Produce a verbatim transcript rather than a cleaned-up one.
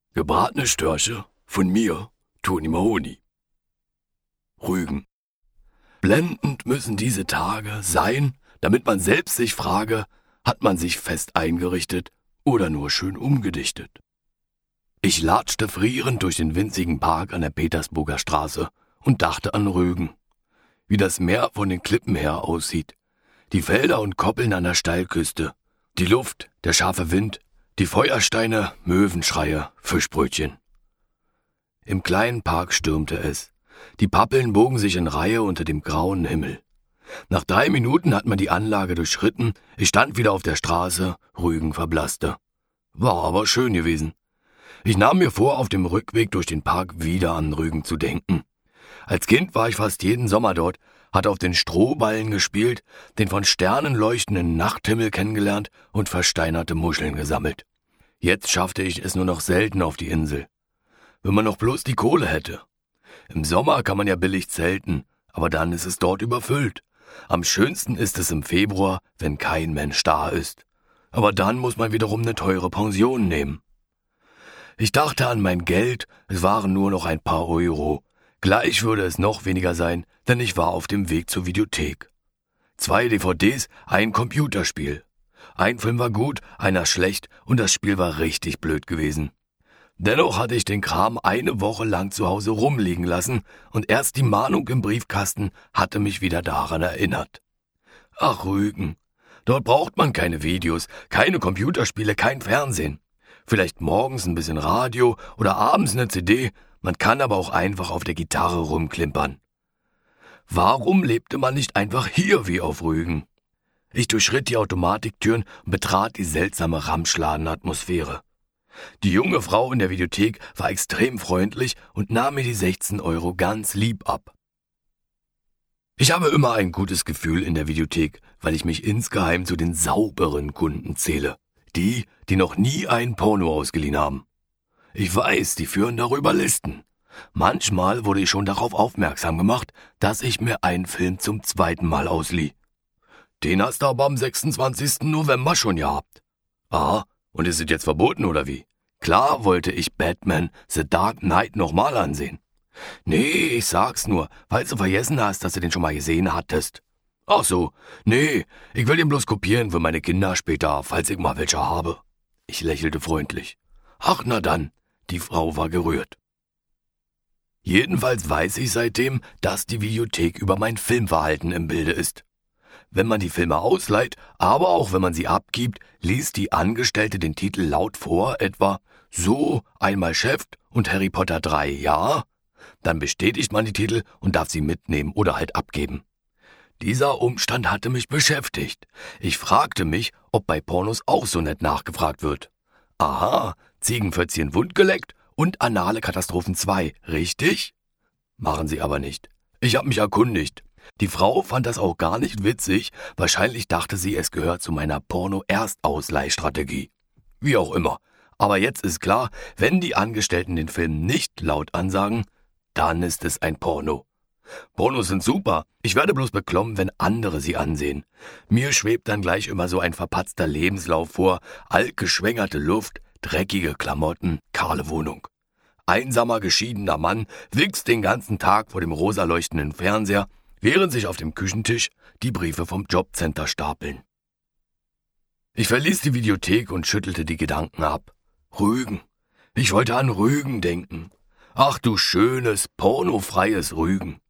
Gebratene Störche von mir, Toni Mahoni. Rügen. Blendend müssen diese Tage sein, damit man selbst sich frage, hat man sich fest eingerichtet oder nur schön umgedichtet? Ich latschte frierend durch den winzigen Park an der Petersburger Straße und dachte an Rügen. Wie das Meer von den Klippen her aussieht, die Felder und Koppeln an der Steilküste, die Luft, der scharfe Wind, die Feuersteine, Möwenschreie, Fischbrötchen. Im kleinen Park stürmte es. Die Pappeln bogen sich in Reihe unter dem grauen Himmel. Nach drei Minuten hat man die Anlage durchschritten, ich stand wieder auf der Straße, Rügen verblasste. War aber schön gewesen. Ich nahm mir vor, auf dem Rückweg durch den Park wieder an Rügen zu denken. Als Kind war ich fast jeden Sommer dort, hatte auf den Strohballen gespielt, den von Sternen leuchtenden Nachthimmel kennengelernt und versteinerte Muscheln gesammelt. Jetzt schaffte ich es nur noch selten auf die Insel. Wenn man noch bloß die Kohle hätte. Im Sommer kann man ja billig zelten, aber dann ist es dort überfüllt. Am schönsten ist es im Februar, wenn kein Mensch da ist. Aber dann muss man wiederum eine teure Pension nehmen. Ich dachte an mein Geld, es waren nur noch ein paar Euro. Gleich würde es noch weniger sein, denn ich war auf dem Weg zur Videothek. Zwei D V Ds, ein Computerspiel. Ein Film war gut, einer schlecht und das Spiel war richtig blöd gewesen. Dennoch hatte ich den Kram eine Woche lang zu Hause rumliegen lassen und erst die Mahnung im Briefkasten hatte mich wieder daran erinnert. Ach Rügen, dort braucht man keine Videos, keine Computerspiele, kein Fernsehen. Vielleicht morgens ein bisschen Radio oder abends eine C D, man kann aber auch einfach auf der Gitarre rumklimpern. Warum lebte man nicht einfach hier wie auf Rügen? Ich durchschritt die Automatiktüren und betrat die seltsame Ramschladenatmosphäre. Die junge Frau in der Videothek war extrem freundlich und nahm mir die sechzehn Euro ganz lieb ab. Ich habe immer ein gutes Gefühl in der Videothek, weil ich mich insgeheim zu den sauberen Kunden zähle. Die, die noch nie ein Porno ausgeliehen haben. Ich weiß, die führen darüber Listen. Manchmal wurde ich schon darauf aufmerksam gemacht, dass ich mir einen Film zum zweiten Mal auslieh. Den hast du aber am sechsundzwanzigsten November schon gehabt. Aha, und ist es jetzt verboten oder wie? Klar wollte ich Batman The Dark Knight nochmal ansehen. Nee, ich sag's nur, weil du vergessen hast, dass du den schon mal gesehen hattest. Ach so, nee, ich will den bloß kopieren für meine Kinder später, falls ich mal welche habe. Ich lächelte freundlich. Ach na dann, die Frau war gerührt. Jedenfalls weiß ich seitdem, dass die Videothek über mein Filmverhalten im Bilde ist. Wenn man die Filme ausleiht, aber auch wenn man sie abgibt, liest die Angestellte den Titel laut vor, etwa so, einmal Chef und Harry Potter drei, ja? Dann bestätigt man die Titel und darf sie mitnehmen oder halt abgeben. Dieser Umstand hatte mich beschäftigt. Ich fragte mich, ob bei Pornos auch so nett nachgefragt wird. Aha, Ziegenpfötzchen wundgeleckt und anale Katastrophen zwei, richtig? Machen sie aber nicht. Ich habe mich erkundigt. Die Frau fand das auch gar nicht witzig, wahrscheinlich dachte sie, es gehört zu meiner Porno-Erstausleihstrategie. Wie auch immer. Aber jetzt ist klar, wenn die Angestellten den Film nicht laut ansagen, dann ist es ein Porno. Pornos sind super, ich werde bloß beklommen, wenn andere sie ansehen. Mir schwebt dann gleich immer so ein verpatzter Lebenslauf vor, altgeschwängerte Luft, dreckige Klamotten, kahle Wohnung. Einsamer, geschiedener Mann wichst den ganzen Tag vor dem rosa leuchtenden Fernseher, während sich auf dem Küchentisch die Briefe vom Jobcenter stapeln. Ich verließ die Videothek und schüttelte die Gedanken ab. Rügen. Ich wollte an Rügen denken. Ach du schönes, pornofreies Rügen.